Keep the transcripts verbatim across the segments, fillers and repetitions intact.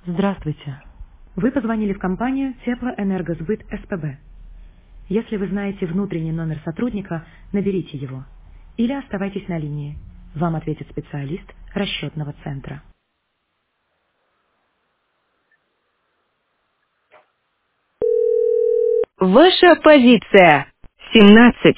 Здравствуйте. Вы позвонили в компанию Теплоэнергосбыт СПБ. Если вы знаете внутренний номер сотрудника, наберите его. Или оставайтесь на линии. Вам ответит специалист расчетного центра. Ваша позиция. семнадцать.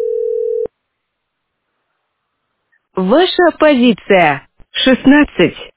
Ваша позиция. шестнадцать.